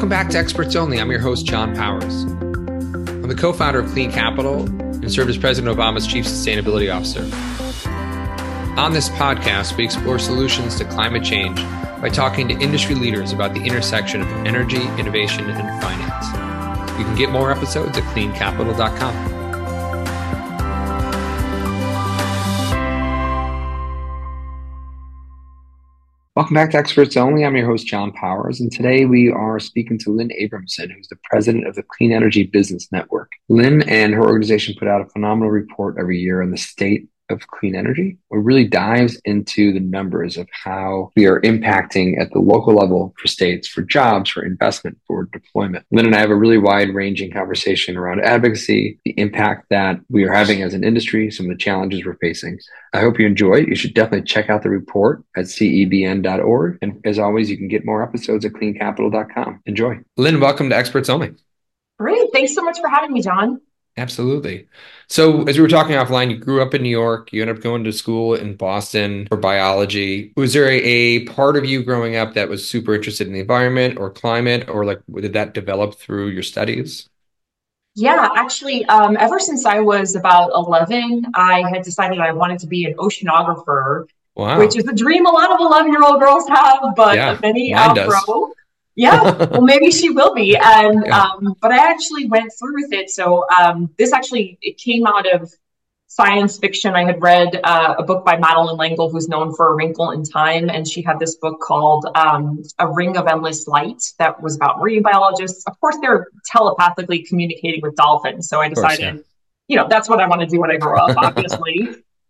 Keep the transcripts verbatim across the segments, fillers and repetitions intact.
Welcome back to Experts Only. I'm your host, John Powers. I'm the co-founder of Clean Capital and served as President Obama's Chief Sustainability Officer. On this podcast, we explore solutions to climate change by talking to industry leaders about the intersection of energy, innovation, and finance. You can get more episodes at clean capital dot com. Welcome back to Experts Only. I'm your host, John Powers, and today we are speaking to Lynn Abramson, who's the president of the Clean Energy Business Network. Lynn and her organization put out a phenomenal report every year on the state of clean energy. It really dives into the numbers of how we are impacting at the local level for states, for jobs, for investment, for deployment. Lynn and I have a really wide-ranging conversation around advocacy, the impact that we are having as an industry, some of the challenges we're facing. I hope you enjoy it. You should definitely check out the report at C E B N dot org. And as always, you can get more episodes at clean capital dot com. Enjoy. Lynn, welcome to Experts Only. Great. Thanks so much for having me, John. Absolutely. So as we were talking offline, you grew up in New York, you ended up going to school in Boston for biology. Was there a, a part of you growing up that was super interested in the environment or climate, or like did that develop through your studies? Yeah, actually, um, ever since I was about eleven, I had decided I wanted to be an oceanographer, Wow. which is a dream a lot of eleven-year-old girls have, but Yeah, many mine outgrow. does. Yeah, well, maybe she will be. And Yeah. um, but I actually went through with it. So um, this actually it came out of science fiction. I had read uh, a book by Madeleine L'Engle, who's known for A Wrinkle in Time, and she had this book called um, A Ring of Endless Light that was about marine biologists. Of course, they're telepathically communicating with dolphins. So I decided, Of course, you know, that's what I want to do when I grow up, obviously.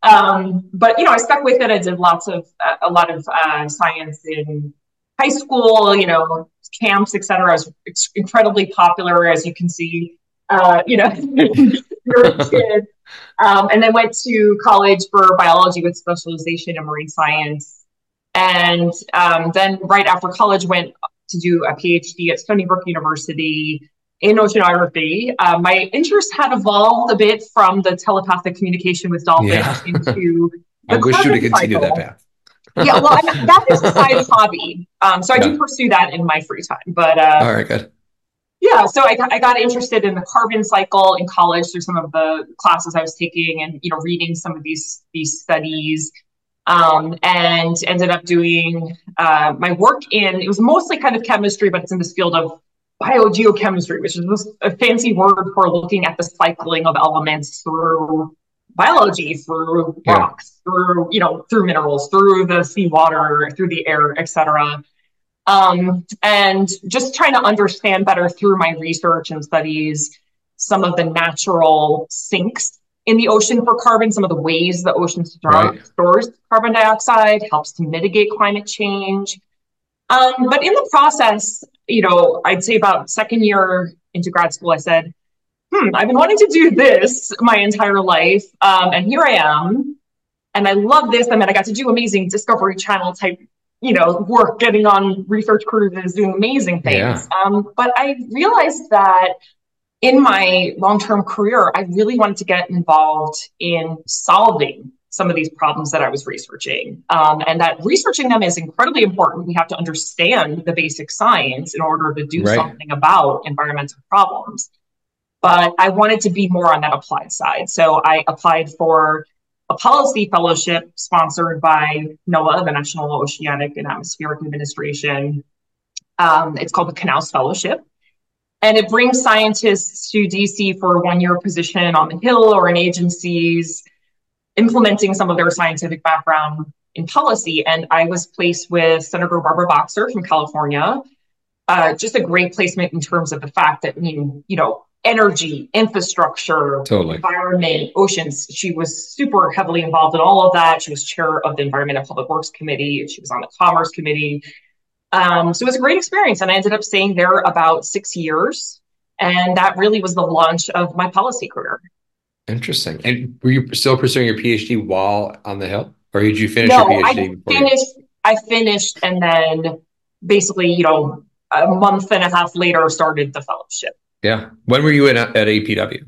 um, but you know, I stuck with it. I did lots of uh, a lot of uh, science in high school, you know, camps, et cetera. I was incredibly popular, as you can see, uh, you know, you're a kid. Um, and then went to college for biology with specialization in marine science. And um, then right after college, went to do a PhD at Stony Brook University in oceanography. Uh, my interest had evolved a bit from the telepathic communication with dolphins Yeah. into the I wish you carbon to continue cycle. that path. Yeah, well, I, that is a side hobby. Um, so I Yeah. do pursue that in my free time. But uh, All right, good. yeah, so I got, I got interested in the carbon cycle in college through some of the classes I was taking, and you know, reading some of these these studies, um, and ended up doing uh, my work in. It was mostly kind of chemistry, but it's in this field of biogeochemistry, which is a fancy word for looking at the cycling of elements through biology, through Yeah. rocks, through, you know, through minerals, through the seawater, through the air, et cetera. Um, and just trying to understand better through my research and studies some of the natural sinks in the ocean for carbon, some of the ways the ocean store, Right. stores carbon dioxide, helps to mitigate climate change. Um, but in the process, you know, I'd say about second year into grad school, I said, hmm, I've been wanting to do this my entire life. Um, and here I am. And I love this. I mean, I got to do amazing Discovery Channel type, you know, work, getting on research cruises, doing amazing things. Yeah. Um, but I realized that in my long-term career, I really wanted to get involved in solving some of these problems that I was researching. Um, and that researching them is incredibly important. We have to understand the basic science in order to do Right. something about environmental problems. But I wanted to be more on that applied side. So I applied for a policy fellowship sponsored by NOAA, the National Oceanic and Atmospheric Administration. Um, it's called the Knauss Fellowship. And it brings scientists to D C for a one-year position on the Hill or in agencies, implementing some of their scientific background in policy. And I was placed with Senator Barbara Boxer from California. Uh, just a great placement in terms of the fact that, I mean, you know, energy, infrastructure, Totally. environment, oceans. She was super heavily involved in all of that. She was chair of the Environment and Public Works Committee. She was on the Commerce Committee. Um, so it was a great experience. And I ended up staying there about six years. And that really was the launch of my policy career. Interesting. And were you still pursuing your PhD while on the Hill, or did you finish No, your PhD? I before you- finished, I finished and then basically, you know, a month and a half later started the fellowship. Yeah. When were you in at A P W?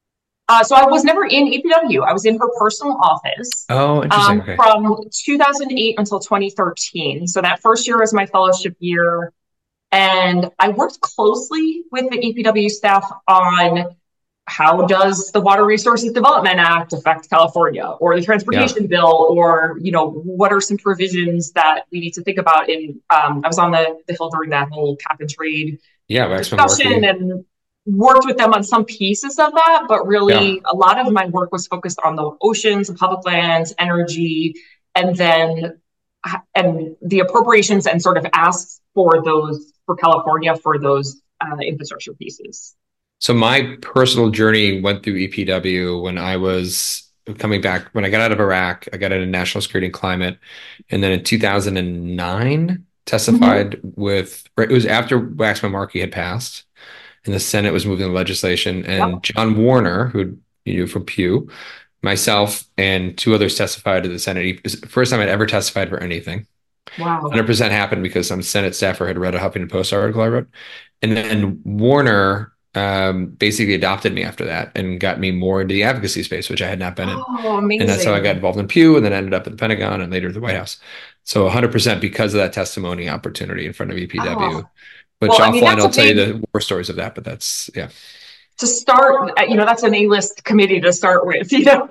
Uh, so I was never in A P W. I was in her personal office. Oh, interesting. Um, Okay. from two thousand eight until twenty thirteen. So that first year was my fellowship year. And I worked closely with the E P W staff on how does the Water Resources Development Act affect California, or the transportation Yeah. bill, or, you know, what are some provisions that we need to think about in, um, I was on the, the Hill during that whole cap and trade Yeah. Waxman discussion Markey. and worked with them on some pieces of that, but Yeah. really a lot of my work was focused on the oceans, the public lands, energy, and then and the appropriations and sort of asks for those for California for those uh, infrastructure pieces. So my personal journey went through E P W when I was coming back. When I got out of Iraq, I got into national security and climate. And then in two thousand nine, testified Mm-hmm. with, it was after Waxman Markey had passed and the Senate was moving the legislation. Yep. And John Warner, who you knew from Pew, myself, and two others testified to the Senate. It was the first time I'd ever testified for anything. Wow. one hundred percent happened because some Senate staffer had read a Huffington Post article I wrote. And then Warner um, basically adopted me after that and got me more into the advocacy space, which I had not been in. Oh, And that's how I got amazing. involved in Pew and then ended up at the Pentagon and later the White House. So one hundred percent because of that testimony opportunity in front of E P W, Oh, which well, I mean, offline that's I'll a tell you big the war stories of that, but that's, yeah. to start, uh, you know, that's an A-list committee to start with, you know.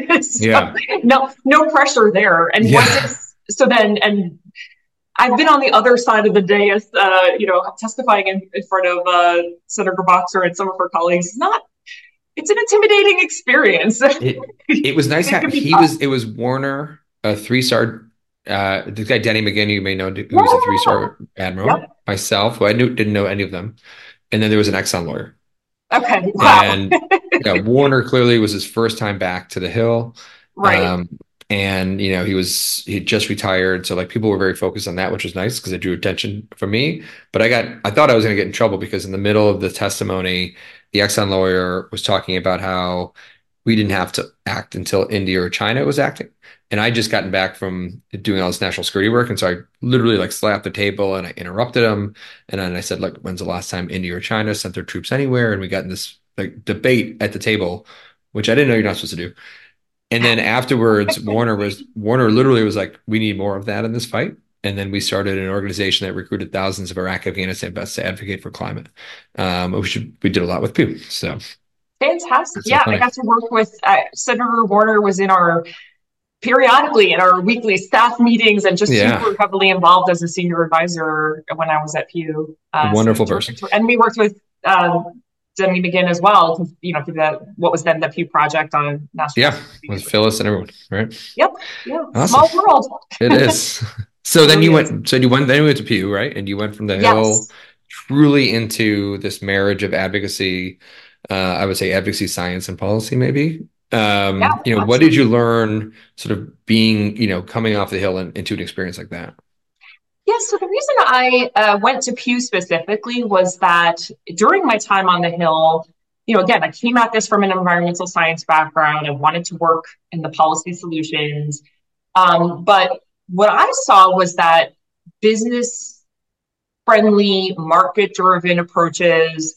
So, Yeah. no, no pressure there. And was Yeah. it so then? And I've been on the other side of the dais, uh, you know, testifying in, in front of uh, Senator Boxer and some of her colleagues. It's not. It's an intimidating experience. It it was nice. It Ha can be he tough. was it was Warner, a three star. Uh, the guy Denny McGinn, you may know, who was a three Yeah. star admiral. Yep. Myself, who I knew didn't know any of them, and then there was an Exxon lawyer. Okay. Wow. And yeah, Warner clearly was his first time back to the Hill. Right. Um, and you know, he was he just retired. So like people were very focused on that, which was nice because it drew attention from me. But I got I thought I was gonna get in trouble because in the middle of the testimony, the Exxon lawyer was talking about how we didn't have to act until India or China was acting. And I just gotten back from doing all this national security work. And so I literally like slapped the table and I interrupted him. And then I said, look, when's the last time India or China sent their troops anywhere? And we got in this like debate at the table, which I didn't know you're not supposed to do. And then afterwards, Warner was Warner literally was like, we need more of that in this fight. And then we started an organization that recruited thousands of Iraq, Afghanistan vets to advocate for climate, um, which we did a lot with Pew. So Fantastic. it's so Yeah, I funny. got to work with uh, Senator Warner was in our periodically in our weekly staff meetings and just Yeah, super heavily involved as a senior advisor when I was at Pew. Uh, so wonderful terrific. person. To, and we worked with um, Denny McGinn as well, you know, through the what was then the Pew Project on national Yeah, security. with Phyllis and everyone, right? Yep. Yeah. Awesome. Small world. It is. So It then really you is. went, so you went, then you went to Pew, right? And you went from the Hill Yes. truly into this marriage of advocacy, uh, I would say advocacy, science, and policy, maybe. Yeah, Um, you know, what did absolutely. you learn sort of being, you know, coming off the Hill and into an experience like that? Yeah, so the reason I uh, went to Pew specifically was that during my time on the Hill, you know, again, I came at this from an environmental science background. I wanted to work in the policy solutions. Um, but what I saw was that business friendly, market driven approaches,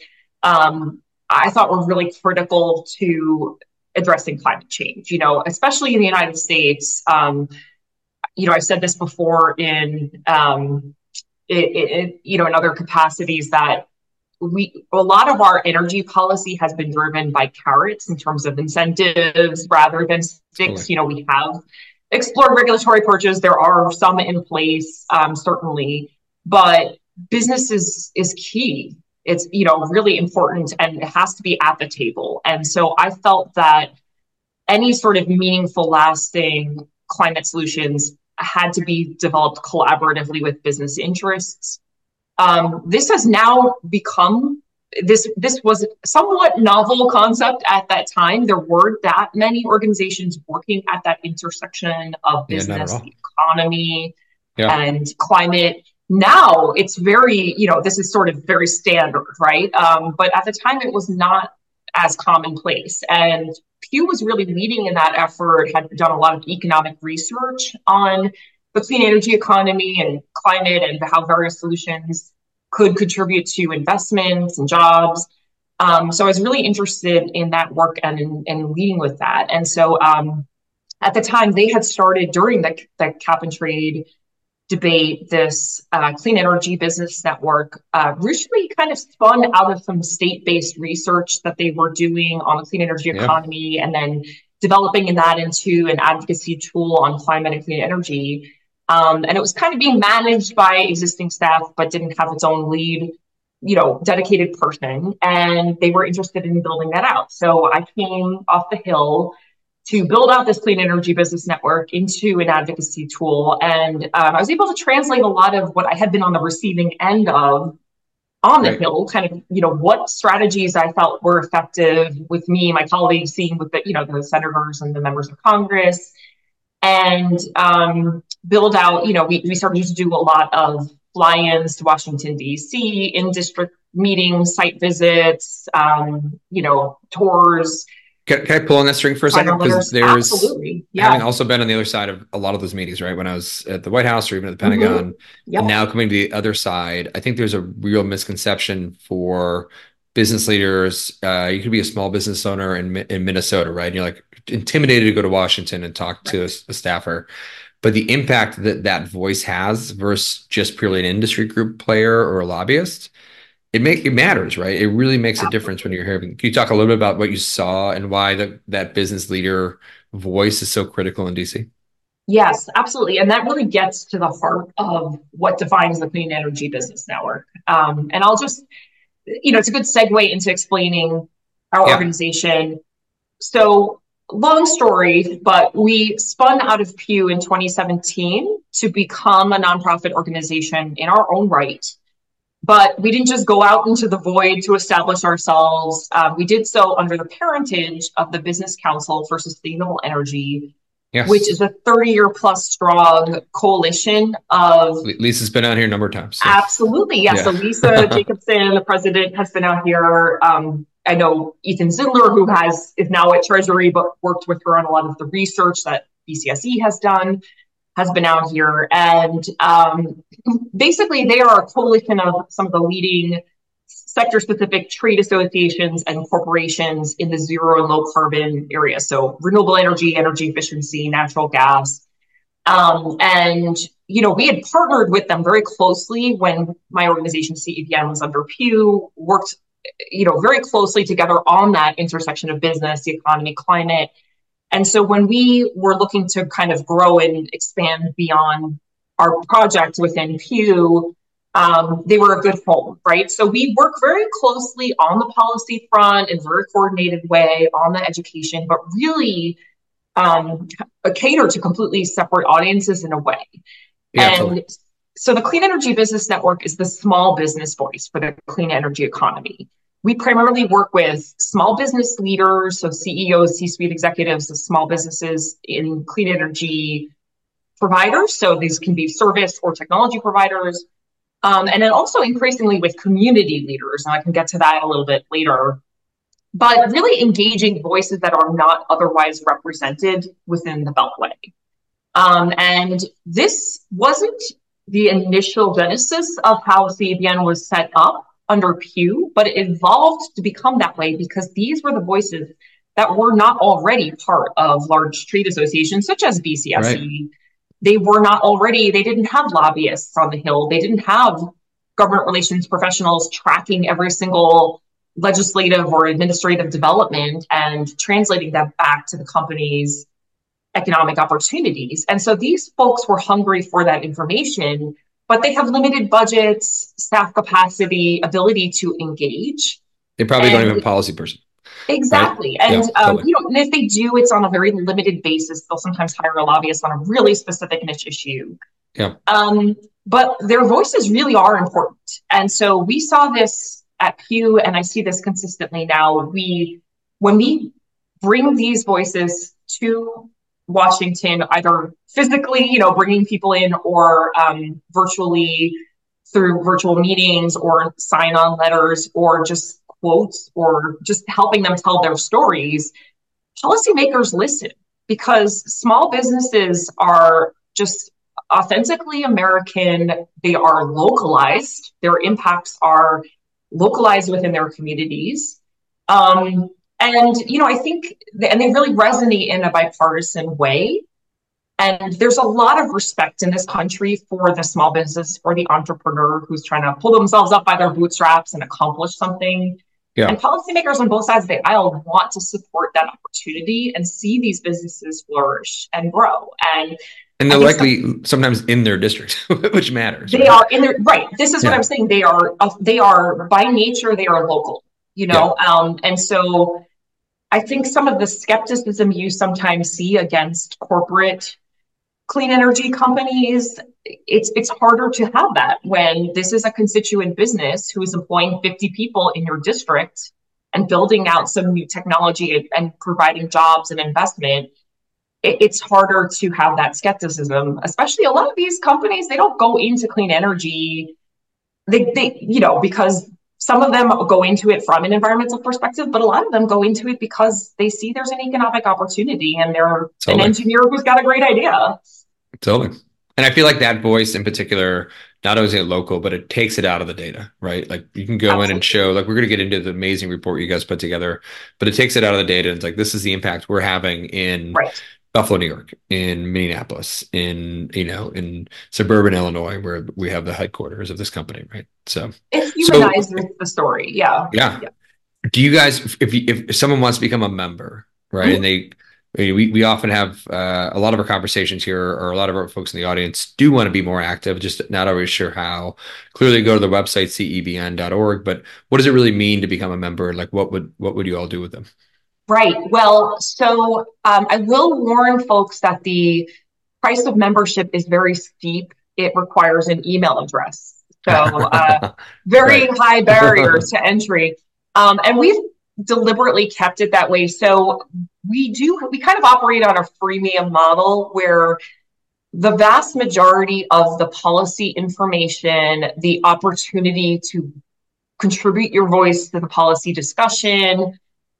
um, I thought were really critical to addressing climate change, you know, especially in the United States. Um, you know, I've said this before in, um, it, it, you know, in other capacities that we, a lot of our energy policy has been driven by carrots in terms of incentives rather than Totally. sticks. You know, we have explored regulatory approaches. There are some in place, um, certainly, but business is, is key. It's, you know, really important and it has to be at the table. And so I felt that any sort of meaningful, lasting climate solutions had to be developed collaboratively with business interests. Um, this has now become this. This was a somewhat novel concept at that time. There weren't that many organizations working at that intersection of Yeah, not at business, all. the economy, Yeah. and climate. Now it's very, you know, this is sort of very standard, right? Um, but at the time, it was not as commonplace. And Pew was really leading in that effort, had done a lot of economic research on the clean energy economy and climate and how various solutions could contribute to investments and jobs. Um, so I was really interested in that work and in, in leading with that. And so um, at the time, they had started during the, the cap and trade debate, this uh, Clean Energy Business Network, uh, recently kind of spun out of some state-based research that they were doing on the clean energy Yeah. economy, and then developing that into an advocacy tool on climate and clean energy. Um, and it was kind of being managed by existing staff, but didn't have its own lead, you know, dedicated person. And they were interested in building that out. So I came off the Hill to build out this Clean Energy Business Network into an advocacy tool. And um, I was able to translate a lot of what I had been on the receiving end of on the Right. Hill, kind of, you know, what strategies I felt were effective with me, my colleagues, seeing with the, you know, the senators and the members of Congress, and um, build out, you know, we, we started to do a lot of fly-ins to Washington, D C, in-district meetings, site visits, um, you know, tours. Can, can I pull on that string for a second? Because there's, absolutely, yeah. Having also been on the other side of a lot of those meetings, right? When I was at the White House or even at the Pentagon, mm-hmm. Yep. And now coming to the other side, I think there's a real misconception for business leaders. Uh, you could be a small business owner in, in Minnesota, right? And you're like intimidated to go to Washington and talk right. to a, a staffer. But the impact that that voice has versus just purely an industry group player or a lobbyist, it make it matters, right? It really makes Absolutely. a difference when you're hearing. Can you talk a little bit about what you saw and why the, that business leader voice is so critical in D C? Yes, absolutely. And that really gets to the heart of what defines the Clean Energy Business Network. Um, and I'll just, you know, it's a good segue into explaining our yeah. organization. So long story, but we spun out of Pew in twenty seventeen to become a nonprofit organization in our own right. But we didn't just go out into the void to establish ourselves. Um, we did so under the parentage of the Business Council for Sustainable Energy, yes. which is a thirty-year plus strong coalition of... Lisa's been out here a number of times. So. Absolutely, yeah. yeah. So Lisa Jacobson, the president, has been out here. Um, I know Ethan Zindler, who has is now at Treasury, but worked with her on a lot of the research that B C S E has done, has been out here. And um, basically, they are a coalition of some of the leading sector-specific trade associations and corporations in the zero and low carbon area. So renewable energy, energy efficiency, natural gas. Um, and, you know, we had partnered with them very closely when my organization, C E B N, was under Pew, worked, you know, very closely together on that intersection of business, the economy, climate. And so when we were looking to kind of grow and expand beyond our project within Pew, um, they were a good home, right? So we work very closely on the policy front in a very coordinated way on the education, but really um, cater to completely separate audiences in a way. Yeah, and totally. So the Clean Energy Business Network is the small business voice for the clean energy economy. We primarily work with small business leaders, so C E Os, C-suite executives of small businesses in clean energy providers. So these can be service or technology providers. Um, and then also increasingly with community leaders. And I can get to that a little bit later. But really engaging voices that are not otherwise represented within the Beltway. Um, and this wasn't the initial genesis of how C E B N was set up under Pew, but it evolved to become that way because these were the voices that were not already part of large trade associations such as B C S E. Right. They were not already, they didn't have lobbyists on the Hill. They didn't have government relations professionals tracking every single legislative or administrative development and translating that back to the company's economic opportunities. And so these folks were hungry for that information, but they have limited budgets, staff capacity, ability to engage. They probably and, don't even have a policy person. Exactly. Right? And, yeah, um, totally. you know, and if they do, it's on a very limited basis. They'll sometimes hire a lobbyist on a really specific niche issue. Yeah. Um, but their voices really are important. And so we saw this at Pew, and I see this consistently now. We, when we bring these voices to Washington, either physically, you know, bringing people in or um, virtually through virtual meetings or sign-on letters or just quotes or just helping them tell their stories, policymakers listen because small businesses are just authentically American. They are localized. Their impacts are localized within their communities. Um, And, you know, I think, th- and they really resonate in a bipartisan way. And there's a lot of respect in this country for the small business, for the entrepreneur who's trying to pull themselves up by their bootstraps and accomplish something. Yeah. And policymakers on both sides of the aisle want to support that opportunity and see these businesses flourish and grow. And and they're likely some, sometimes in their district, which matters. They right? are in their right. This is yeah. what I'm saying. They are they are by nature they are local. You know, yeah. um, and so I think some of the skepticism you sometimes see against corporate clean energy companies, it's it's harder to have that when this is a constituent business who is employing fifty people in your district and building out some new technology and, and providing jobs and investment. It, it's harder to have that skepticism, especially a lot of these companies, they don't go into clean energy. They, they you know, because some of them go into it from an environmental perspective, but a lot of them go into it because they see there's an economic opportunity and they're totally. An engineer who's got a great idea. Totally. And I feel like that voice in particular, not only is it local, but it takes it out of the data, right? Like you can go Absolutely. in and show, like we're going to get into the amazing report you guys put together, but it takes it out of the data. And it's like, this is the impact we're having in right. Buffalo, New York, in Minneapolis, in, you know, in suburban Illinois, where we have the headquarters of this company, right? So it humanizes so, the story. Yeah. yeah. Yeah. Do you guys, if you, if someone wants to become a member, right, mm-hmm. and they, we, we often have uh, a lot of our conversations here, or a lot of our folks in the audience do want to be more active, just not always sure how. Clearly go to the website, C E B N dot org, but what does it really mean to become a member? Like what would, what would you all do with them? Right. Well, so um, I will warn folks that the price of membership is very steep. It requires an email address. So uh, very right. high barriers to entry. Um, and we've deliberately kept it that way. So we do, we kind of operate on a freemium model where the vast majority of the policy information, the opportunity to contribute your voice to the policy discussion,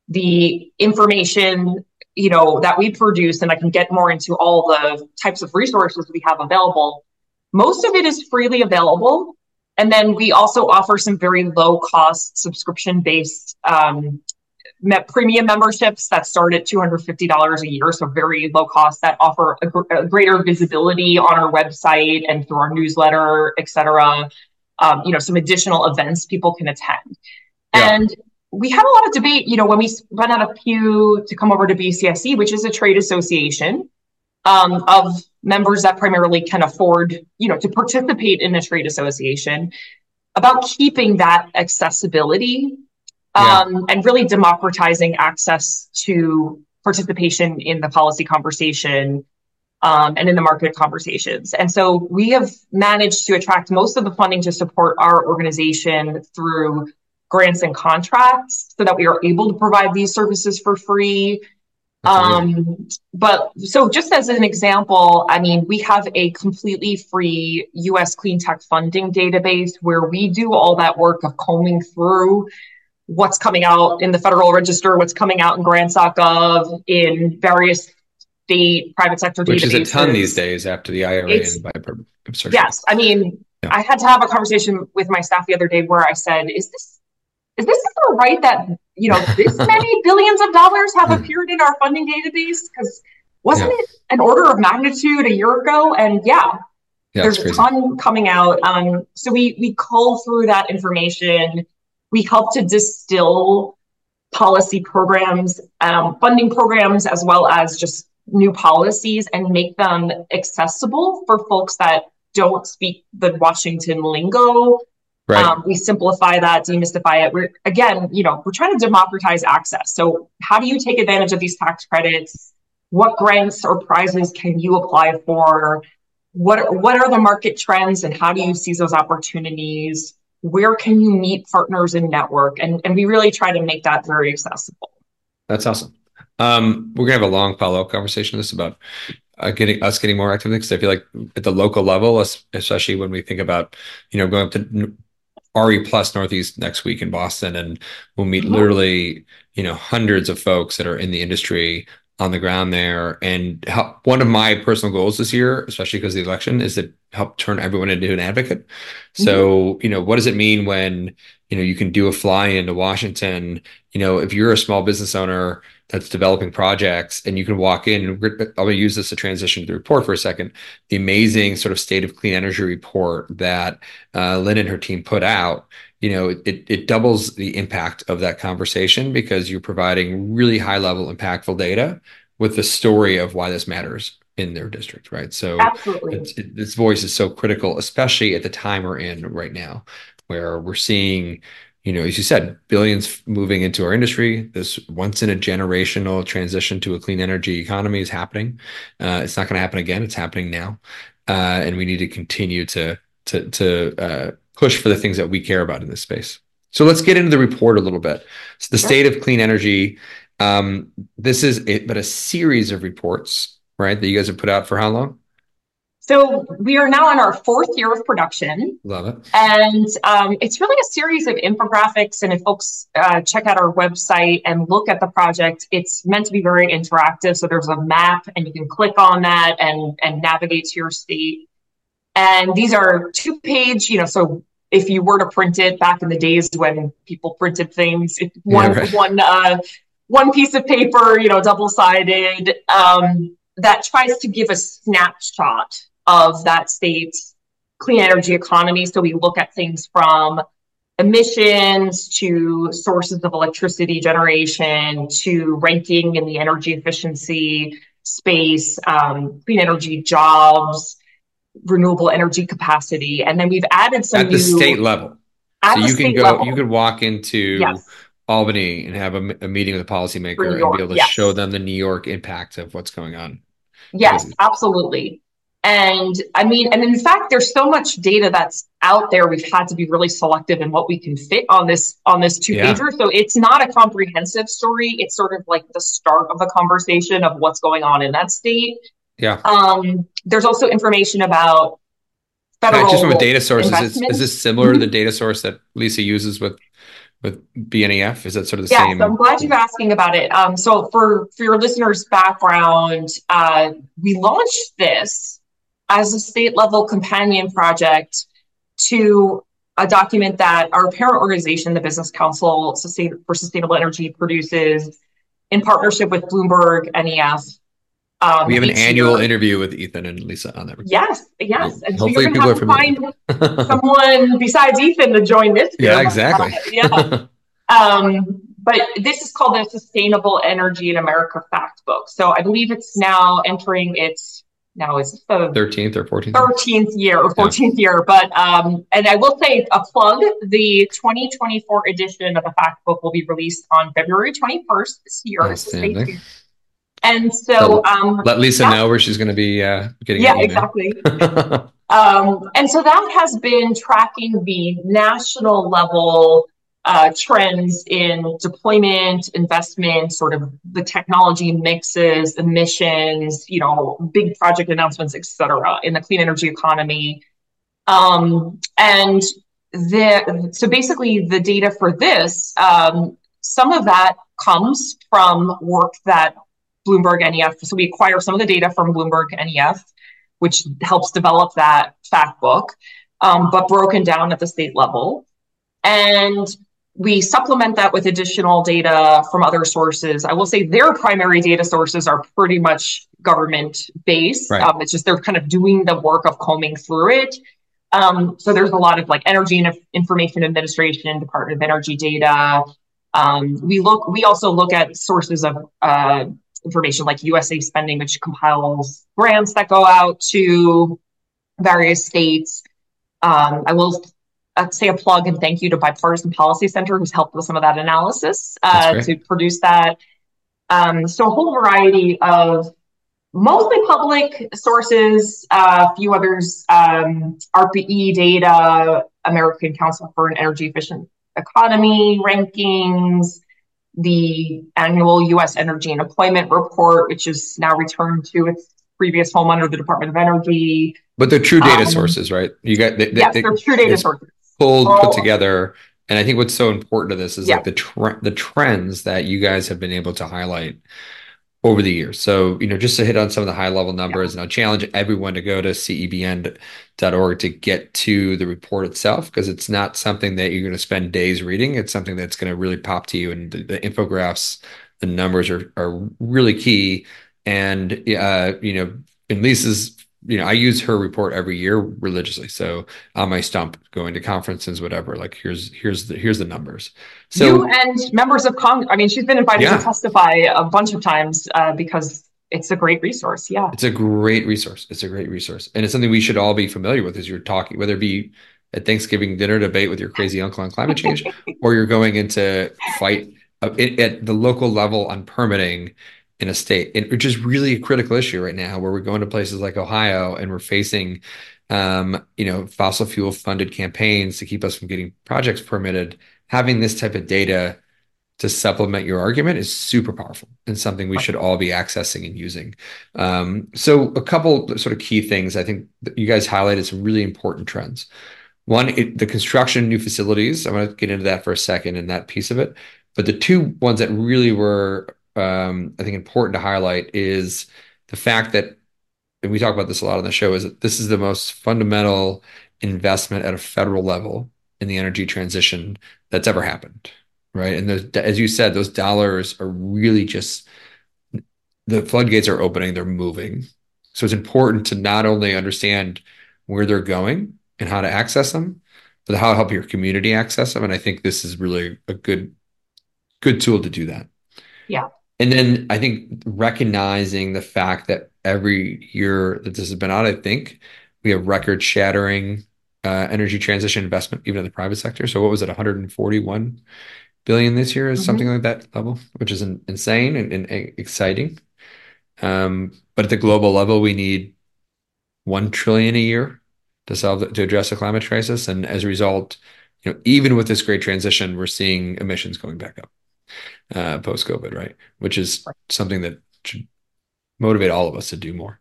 the information, you know, that we produce, and I can get more into all the types of resources we have available. Most of it is freely available. And then we also offer some very low cost subscription based um, premium memberships that start at two hundred fifty dollars a year. So very low cost, that offer a, gr- a greater visibility on our website and through our newsletter, et cetera. Um, you know, some additional events people can attend. Yeah. And we had a lot of debate, you know, when we went out of Pew to come over to B C S C, which is a trade association um, of members that primarily can afford, you know, to participate in a trade association, about keeping that accessibility um, yeah. and really democratizing access to participation in the policy conversation um, and in the market conversations. And so we have managed to attract most of the funding to support our organization through grants and contracts so that we are able to provide these services for free. Um, but so just as an example, I mean, we have a completely free U S clean tech funding database where we do all that work of combing through what's coming out in the Federal Register, what's coming out in grants dot gov, in various state private sector Which databases. Which is a ton these days after the I R A it's, and bipartisan. Yes. I mean, yeah. I had to have a conversation with my staff the other day where I said, is this Is this ever right that, you know, this many billions of dollars have appeared in our funding database? Because wasn't yeah. it an order of magnitude a year ago? And yeah, yeah there's a ton coming out. Um, so we we cull through that information. We help to distill policy programs, um, funding programs, as well as just new policies, and make them accessible for folks that don't speak the Washington lingo. Right. Um, we simplify that, demystify it. We're, again, you know, we're trying to democratize access. So how do you take advantage of these tax credits? What grants or prizes can you apply for? What, what are the market trends and how do you seize those opportunities? Where can you meet partners and network? And, and we really try to make that very accessible. That's awesome. Um, we're going to have a long follow-up conversation on this about uh, getting us getting more active, because I feel like at the local level, especially when we think about, you know, going up to R E Plus Northeast next week in Boston, and we'll meet mm-hmm. literally, you know, hundreds of folks that are in the industry on the ground there. And help, one of my personal goals this year, especially because of the election, is to help turn everyone into an advocate. Mm-hmm. So, you know, what does it mean when, you know, you can do a fly into Washington. You know, if you're a small business owner that's developing projects and you can walk in, and I'm going to use this to transition to the report for a second, the amazing sort of state of clean energy report that uh, Lynn and her team put out, you know, it, it doubles the impact of that conversation because you're providing really high level impactful data with the story of why this matters in their district, right? So Absolutely. it's, it, this voice is so critical, especially at the time we're in right now, where we're seeing, you know, as you said, billions moving into our industry. This once in a generational transition to a clean energy economy is happening. Uh, it's not going to happen again. It's happening now, uh, and we need to continue to to to uh, push for the things that we care about in this space. So let's get into the report a little bit. So the state of clean energy. Um, this is it, but a series of reports, right, that you guys have put out for how long? So we are now in our fourth year of production. Love it. And um, it's really a series of infographics. And if folks uh, check out our website and look at the project, it's meant to be very interactive. So there's a map and you can click on that and, and navigate to your state. And these are two page, you know, so if you were to print it back in the days when people printed things, one, yeah, right. one, uh, one piece of paper, you know, double sided, um, that tries to give a snapshot of that state's clean energy economy. So we look at things from emissions to sources of electricity generation to ranking in the energy efficiency space, um, clean energy jobs, renewable energy capacity. And then we've added some at the new, state level. So you can go, level. you can walk into yes. Albany and have a, a meeting with a policymaker and be able to yes. show them the New York impact of what's going on. Yes, absolutely. And I mean, and in fact, there's so much data that's out there. We've had to be really selective in what we can fit on this on this two pager. Yeah. So it's not a comprehensive story. It's sort of like the start of the conversation of what's going on in that state. Yeah. Um, there's also information about federal just from a data source. Is, this, is this similar mm-hmm. to the data source that Lisa uses with with B N E F? Is that sort of the yeah, same? So I'm glad you're asking about it. Um, so for, for your listeners' background, uh, we launched this as a state level companion project to a document that our parent organization, the Business Council for Sustainable Energy, produces in partnership with Bloomberg N E F. Um, we have an annual year. interview with Ethan and Lisa on that. Yes, yes. And hopefully so you're people have are to find someone besides Ethan to join this. Yeah, year. exactly. Uh, yeah. um, but this is called the Sustainable Energy in America Fact Book. So I believe it's now entering its, now is the thirteenth or fourteenth? thirteenth year or fourteenth yeah. year. But, um, and I will say a plug, the twenty twenty-four edition of the Fact Book will be released on February twenty-first this year. So stay tuned. And so, um, let Lisa yeah. know where she's going to be uh, getting. Yeah, exactly. um, and so that has been tracking the national level uh, trends in deployment, investment, sort of the technology mixes, emissions, you know, big project announcements, et cetera, in the clean energy economy. Um, and the so basically, the data for this, um, some of that comes from work that Bloomberg N E F. So we acquire some of the data from Bloomberg N E F, which helps develop that fact book, um, but broken down at the state level. And we supplement that with additional data from other sources. I will say their primary data sources are pretty much government based. Right. Um, it's just they're kind of doing the work of combing through it. Um, so there's a lot of like Energy and Information Administration, Department of Energy data. Um, we look. We also look at sources of uh, information like U S A Spending, which compiles grants that go out to various states. Um, I will uh, say a plug and thank you to Bipartisan Policy Center, who's helped with some of that analysis uh, to produce that. Um, so a whole variety of mostly public sources, uh, a few others, um, A R P E data, American Council for an Energy Efficient Economy rankings, the annual U S Energy and Employment Report, which is now returned to its previous home under the Department of Energy. But they're true data um, sources, right? You got they, yes, they, they're true data sources. Pulled, oh. put together. And I think what's so important to this is yeah. like the tre- the trends that you guys have been able to highlight over the years. So, you know, just to hit on some of the high level Yeah. numbers, and I'll challenge everyone to go to C E B N dot org to get to the report itself, because it's not something that you're going to spend days reading. It's something that's going to really pop to you. And the, the infographics, the numbers are, are really key. And, uh, you know, in Lisa's, you know, I use her report every year religiously. So on my stump, going to conferences, whatever, like here's, here's the, here's the numbers. You So and members of Congress. I mean, she's been invited to yeah, testify a bunch of times uh, because it's a great resource. Yeah. it's a great resource. It's a great resource. And it's something we should all be familiar with as you're talking, whether it be at Thanksgiving dinner debate with your crazy uncle on climate change, or you're going into fight uh, it, at the local level on permitting in a state, and, which is really a critical issue right now, where we're going to places like Ohio and we're facing, um, you know, fossil fuel funded campaigns to keep us from getting projects permitted. Having this type of data to supplement your argument is super powerful and something we should all be accessing and using. Um, so a couple sort of key things I think that you guys highlighted some really important trends. One, it, the construction of new facilities. I'm going to get into that for a second and that piece of it. But the two ones that really were, um, I think, important to highlight is the fact that, and we talk about this a lot on the show, is that this is the most fundamental investment at a federal level in the energy transition that's ever happened, right? And those, as you said, those dollars are really just the floodgates are opening, they're moving. So it's important to not only understand where they're going and how to access them, but how to help your community access them. And I think this is really a good good tool to do that. Yeah. And then I think recognizing the fact that every year that this has been out, I think we have record shattering uh, energy transition investment, even in the private sector. So what was it, one hundred forty-one billion this year is something Mm-hmm. like that level, which is in, insane and, and exciting. Um, but at the global level, we need one trillion a year to solve the, to address the climate crisis. And as a result, you know, even with this great transition, we're seeing emissions going back up uh, post COVID, right? Which is something that should motivate all of us to do more.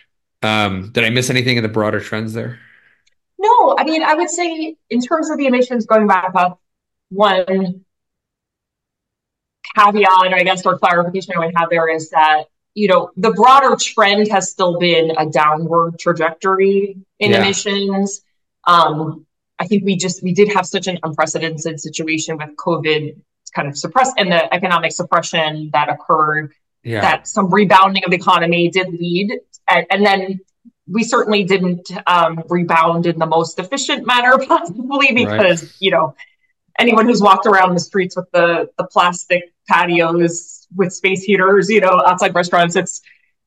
Um, did I miss anything in the broader trends there? No, I mean, I would say in terms of the emissions going back up, one caveat, I guess, or clarification I would have there is that, you know, the broader trend has still been a downward trajectory in Yeah, emissions. Um, I think we just, we did have such an unprecedented situation with COVID kind of suppressed and the economic suppression that occurred, yeah, that some rebounding of the economy did lead. And, and then we certainly didn't um, rebound in the most efficient manner possibly right. because, you know, anyone who's walked around the streets with the the plastic patios with space heaters, you know, outside restaurants, it's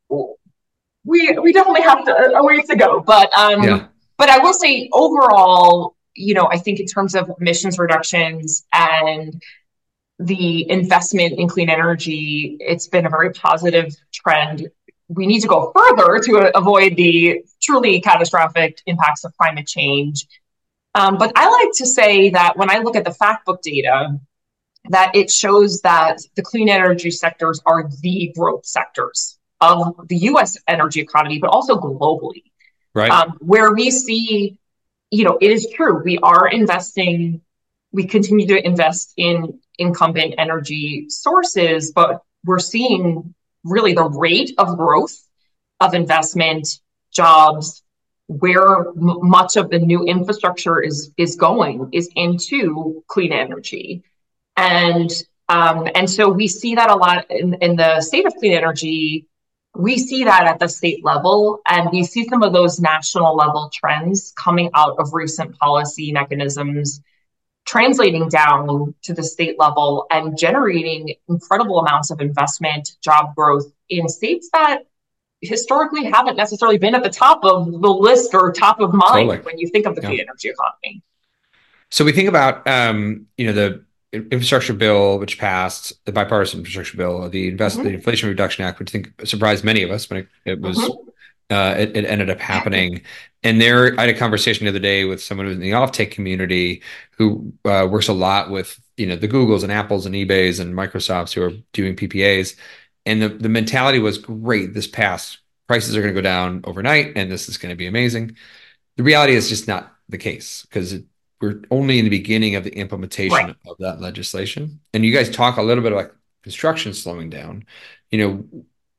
we we definitely have to, a ways to go. But Yeah, um, but I will say overall, you know, I think in terms of emissions reductions and the investment in clean energy, it's been a very positive trend. We need to go further to avoid the truly catastrophic impacts of climate change. Um, but I like to say that when I look at the fact book data, that it shows that the clean energy sectors are the growth sectors of the U S energy economy, but also globally, right. um, where we see, you know, it is true, we are investing, we continue to invest in incumbent energy sources, but we're seeing really the rate of growth of investment, jobs, where m- much of the new infrastructure is is going is into clean energy, and um, and so we see that a lot in, in the state of clean energy. We see that at the state level, and we see some of those national level trends coming out of recent policy mechanisms translating down to the state level and generating incredible amounts of investment, job growth in states that historically haven't necessarily been at the top of the list or top of mind Totally. when you think of the Yeah. clean energy economy. So we think about um, you know, the infrastructure bill which passed, the bipartisan infrastructure bill, the invest the Mm-hmm. Inflation Reduction Act, which I think surprised many of us, but it, it was Mm-hmm. uh, it, it ended up happening. And there, I had a conversation the other day with someone who's in the offtake community who uh, works a lot with, you know, the Googles and Apples and eBays and Microsofts who are doing P P As. And the, the mentality was great. This passed, prices are going to go down overnight, and this is going to be amazing. The reality is just not the case because we're only in the beginning of the implementation Right. of that legislation. And you guys talk a little bit about construction slowing down. You know,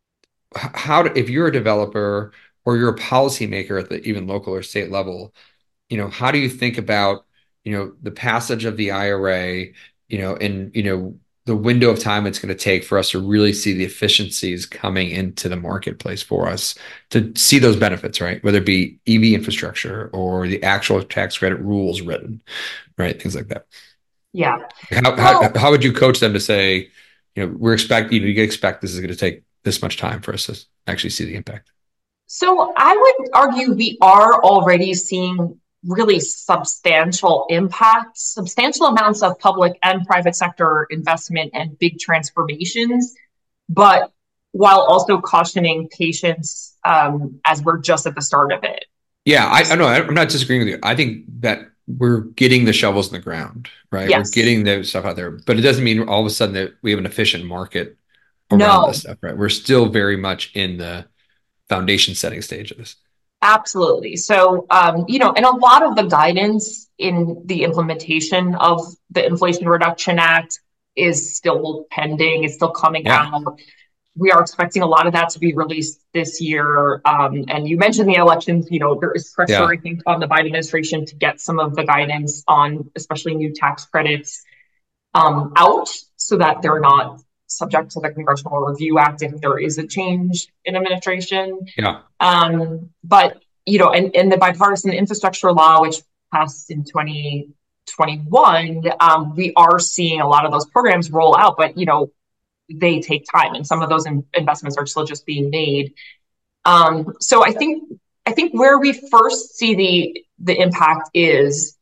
how do, if you're a developer or you're a policymaker at the even local or state level, you know, how do you think about, you know, the passage of the I R A, you know, and, you know, the window of time it's going to take for us to really see the efficiencies coming into the marketplace for us to see those benefits, right? Whether it be E V infrastructure or the actual tax credit rules written, right? Things like that. Yeah. How, how, Well, how would you coach them to say, you know, we're expect, you know, you expect this is going to take this much time for us to actually see the impact? so I would argue we are already seeing really substantial impacts, substantial amounts of public and private sector investment and big transformations, but while also cautioning patience um, as we're just at the start of it. Yeah, I, I know. I'm not disagreeing with you. I think that we're getting the shovels in the ground, right? We're Yes. getting the stuff out there, but it doesn't mean all of a sudden that we have an efficient market around this No, stuff, right? We're still very much in the foundation setting stage of this. absolutely. So, um, you know, and a lot of the guidance in the implementation of the Inflation Reduction Act is still pending, it's still coming Yeah, out. We are expecting a lot of that to be released this year. Um, and you mentioned the elections, you know, there is pressure, yeah, I think, on the Biden administration to get some of the guidance on especially new tax credits um, out so that they're not subject to the Congressional Review Act if there is a change in administration. yeah, Um, but, you know, and, and the bipartisan infrastructure law, which passed in twenty twenty-one, um, we are seeing a lot of those programs roll out, but, you know, they take time and some of those in- investments are still just being made. Um, so I think, I think where we first see the, the impact is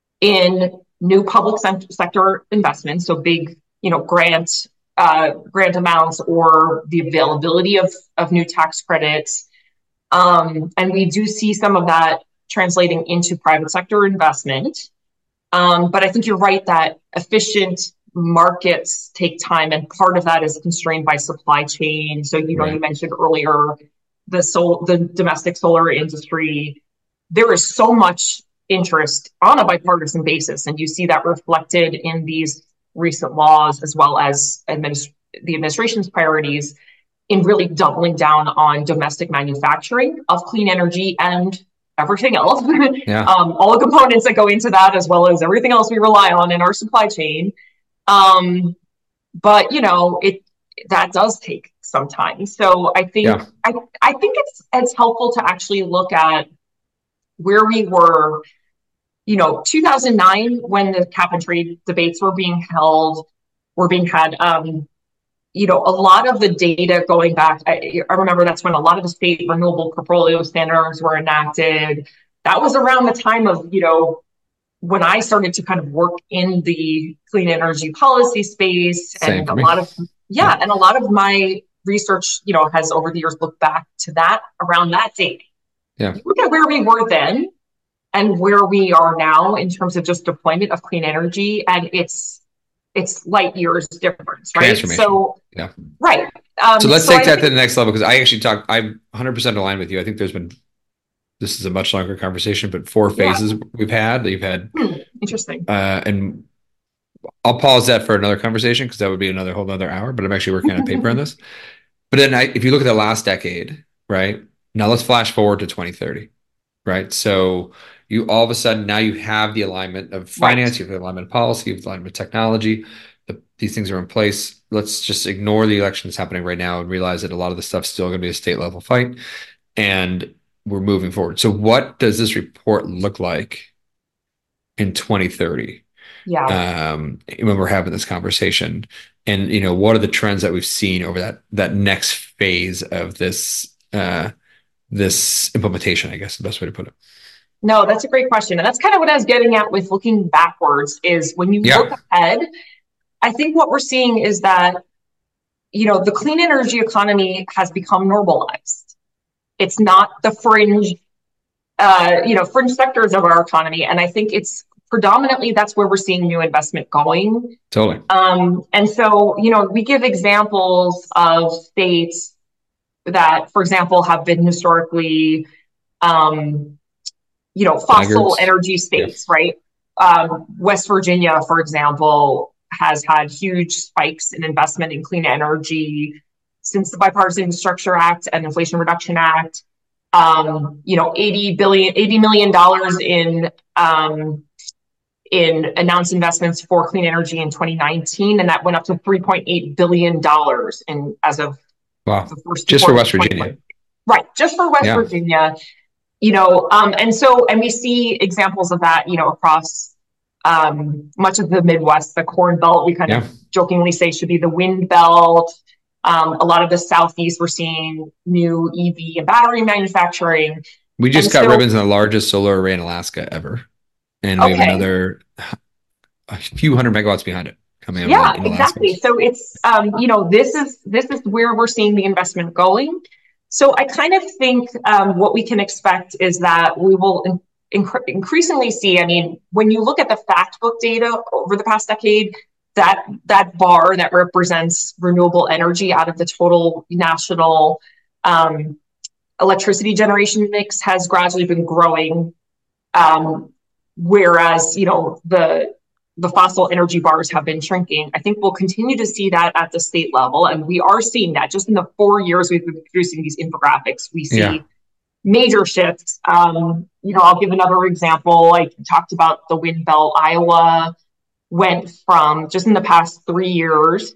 in new public sector investments. So big, you know, grant, uh, grant amounts or the availability of, of new tax credits. Um, and we do see some of that translating into private sector investment. Um, but I think you're right that efficient markets take time, and part of that is constrained by supply chain. So, you know, you right. mentioned earlier the sol- the domestic solar industry. There is so much interest on a bipartisan basis, and you see that reflected in these recent laws as well as administ- the administration's priorities in really doubling down on domestic manufacturing of clean energy and everything else, Yeah, um, all the components that go into that, as well as everything else we rely on in our supply chain. Um, but you know, it that does take some time. So I think yeah, I I think it's it's helpful to actually look at where we were, you know, two thousand nine when the cap and trade debates were being held, were being had. Um, you know, a lot of the data going back, I, I remember that's when a lot of the state renewable portfolio standards were enacted. That was around the time of, you know, when I started to kind of work in the clean energy policy space. same And a for me. lot of, yeah, Yeah, and a lot of my research, you know, has over the years looked back to that around that date. yeah, You look at where we were then and where we are now in terms of just deployment of clean energy, and it's it's light years difference, right? transformation. So, Yeah. right. So Um, let's so take I that to think, the next level because I actually talk. I'm one hundred percent aligned with you. I think there's been this is a much longer conversation, but four yeah, phases we've had. You've had, hmm, interesting. uh, and I'll pause that for another conversation because that would be another whole other hour. But I'm actually working on a paper on this. But then, I, if you look at the last decade, right now, let's flash forward to twenty thirty, right? So you all of a sudden now you have the alignment of Right. finance, you have the alignment of policy, you have the alignment of technology. The, these things are in place. Let's just ignore the election that's happening right now and realize that a lot of the stuff's still going to be a state level fight, and we're moving forward. So, what does this report look like in twenty thirty? Yeah. Um, when we're having this conversation, and you know, what are the trends that we've seen over that that next phase of this uh, this implementation? I guess the best way to put it. No, that's a great question. And that's kind of what I was getting at with looking backwards is when you look Yeah, ahead, I think what we're seeing is that, you know, the clean energy economy has become normalized. It's not the fringe, uh, you know, fringe sectors of our economy. And I think it's predominantly that's where we're seeing new investment going. totally. Um, and so, you know, we give examples of states that, for example, have been historically, um, you know, fossil Laggards. energy Yeah, states, right? Um, West Virginia, for example, has had huge spikes in investment in clean energy since the Bipartisan Infrastructure Act and Inflation Reduction Act. Um, you know, eighty billion, eighty million dollars in um, in announced investments for clean energy in twenty nineteen, and that went up to three point eight billion dollars in as of wow, the first just for West Virginia, right? Just for West yeah. Virginia, you know, um, and so and we see examples of that, you know, across um, much of the Midwest, the Corn Belt. We kind yeah. of jokingly say should be the Wind Belt. Um, a lot of the Southeast, we're seeing new E V and battery manufacturing. We just and got so, ribbons on the largest solar array in Alaska ever. And we okay. have another a few hundred megawatts behind it coming out. Yeah, in exactly. So it's, um, you know, this is, this is where we're seeing the investment going. So I kind of think um, what we can expect is that we will in- inc- increasingly see, I mean, when you look at the fact book data over the past decade, that that bar that represents renewable energy out of the total national um, electricity generation mix has gradually been growing. Um, whereas, you know, the the fossil energy bars have been shrinking. I think we'll continue to see that at the state level. And we are seeing that just in the four years we've been producing these infographics, we see yeah. major shifts. Um, you know, I'll give another example. I talked about the Wind Belt. Iowa went from, just in the past three years,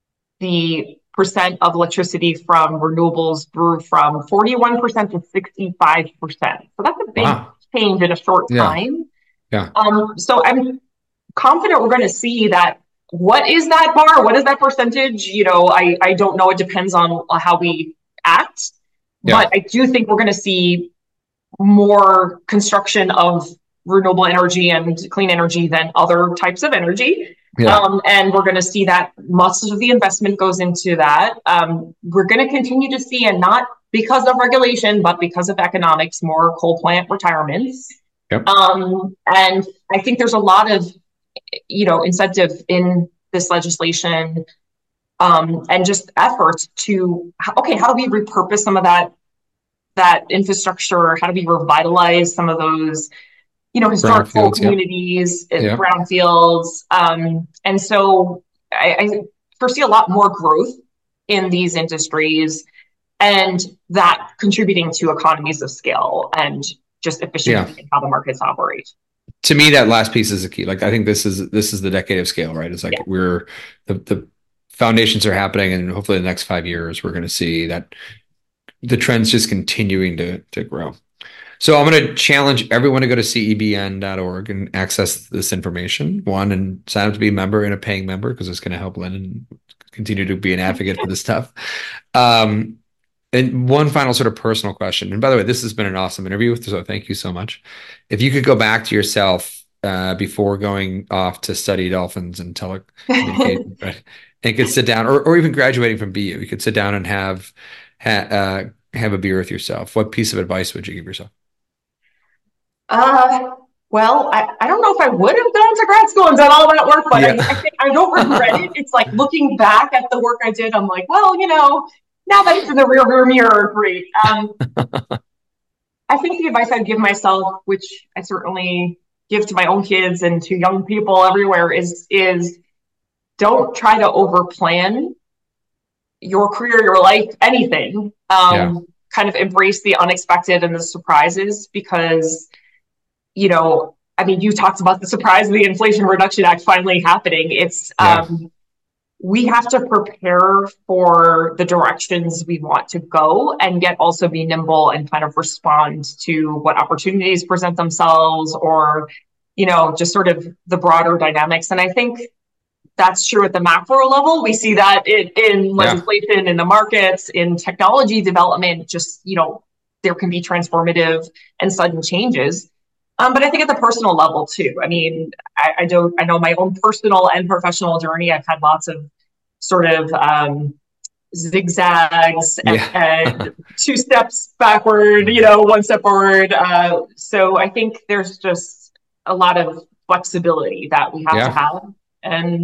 the percent of electricity from renewables grew from forty-one percent to sixty-five percent. So that's a big wow. change in a short yeah. time. Yeah. Um, so I'm confident we're going to see that. What is that bar? What is that percentage? You know, I, I don't know. It depends on how we act. Yeah. But I do think we're going to see more construction of renewable energy and clean energy than other types of energy. Yeah. Um, and we're going to see that much of the investment goes into that. Um, we're going to continue to see, and not because of regulation, but because of economics, more coal plant retirements. Yep. Um, and I think there's a lot of, you know, incentive in this legislation um, and just efforts to, okay, how do we repurpose some of that, that infrastructure? How do we revitalize some of those, you know, historic coal communities, yep. Yeah. brownfields. Um, and so I, I foresee a lot more growth in these industries, and that contributing to economies of scale and just efficiency yeah. in how the markets operate. To me, that last piece is the key. Like, I think this is, this is the decade of scale, right? It's like yeah. we're, the, the foundations are happening, and hopefully the next five years, we're going to see that the trends just continuing to, to grow. So I'm going to challenge everyone to go to C E B N dot org and access this information. One, and sign up to be a member and a paying member, because it's going to help Lynn continue to be an advocate for this stuff. Um, and one final sort of personal question. And by the way, this has been an awesome interview, so thank you so much. If you could go back to yourself uh, before going off to study dolphins and telecommunications, right, and could sit down, or, or even graduating from B U, you could sit down and have ha, uh, have a beer with yourself, what piece of advice would you give yourself? Uh, well, I, I don't know if I would have gone to grad school and done all that work, but yeah. I, I, think I don't regret it. It's like looking back at the work I did, I'm like, well, you know, now that it's in the rear view mirror, great. Um, I think the advice I'd give myself, which I certainly give to my own kids and to young people everywhere, is, is don't try to overplan your career, your life, anything. Um, yeah. Kind of embrace the unexpected and the surprises, because you know, I mean, you talked about the surprise of the Inflation Reduction Act finally happening. It's, yeah. um, we have to prepare for the directions we want to go, and yet also be nimble and kind of respond to what opportunities present themselves, or, you know, just sort of the broader dynamics. And I think that's true at the macro level. We see that in, in legislation, yeah. in the markets, in technology development, just, you know, there can be transformative and sudden changes. Um, but I think at the personal level too. I mean, I, I don't. I know my own personal and professional journey. I've had lots of sort of um, zigzags and, yeah. and two steps backward, you know, one step forward. Uh, so I think there's just a lot of flexibility that we have yeah. to have, and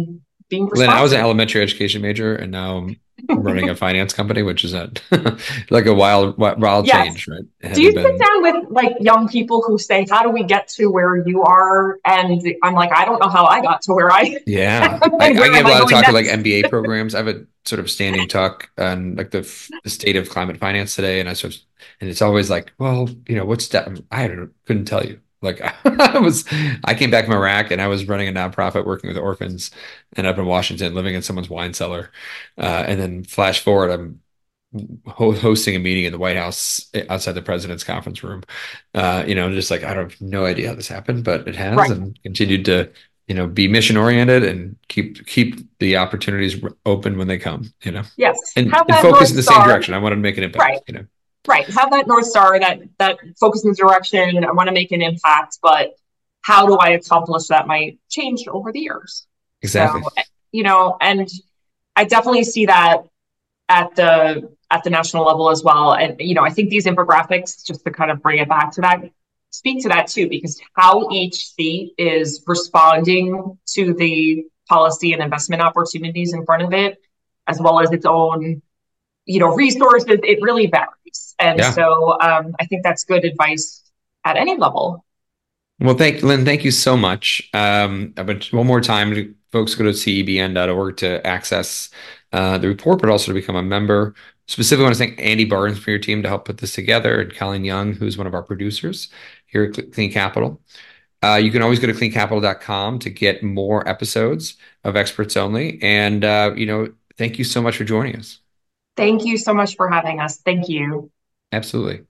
being Lynn, I was an responsive. elementary education major, and now I'm running a finance company, which is a like a wild, wild Yes. change, right? It Do you hasn't sit been. down with like young people who say, "How do we get to where you are?" And I'm like, I don't know how I got to where I Yeah, am, I, and I where am give a I lot of going talk at like next? M B A programs. I have a sort of standing talk on like the, f- the state of climate finance today, and I sort of, and it's always like, well, you know, what's that? I don't, couldn't tell you. Like I was, I came back from Iraq and I was running a nonprofit working with orphans, and up in Washington, living in someone's wine cellar, uh, and then flash forward, I'm ho hosting a meeting in the White House eh, outside the president's conference room. Uh, you know, just like I don't have no idea how this happened, but it has, Right. and continued to, you know, be mission oriented and keep keep the opportunities open when they come, you know, Yes. and Have and that focus North in the same Star. direction. I want to make an Right. impact, you know. Right. Have that North Star, that that focus in the direction. I want to make an impact, but how do I accomplish that might change over the years. Exactly. So, you know, and I definitely see that at the at the national level as well. And you know, I think these infographics, just to kind of bring it back to that, speak to that too, because how each state is responding to the policy and investment opportunities in front of it, as well as its own, you know, resources, it really varies. And Yeah. so um, I think that's good advice at any level. Well, thank Lynn, thank you so much. Um, but one more time, folks go to C E B N dot org to access uh, the report, but also to become a member. Specifically, I want to thank Andy Barnes for your team to help put this together, and Colleen Young, who's one of our producers here at Clean Capital. Uh, you can always go to clean capital dot com to get more episodes of Experts Only. And, uh, you know, thank you so much for joining us. Thank you so much for having us. Thank you. Absolutely.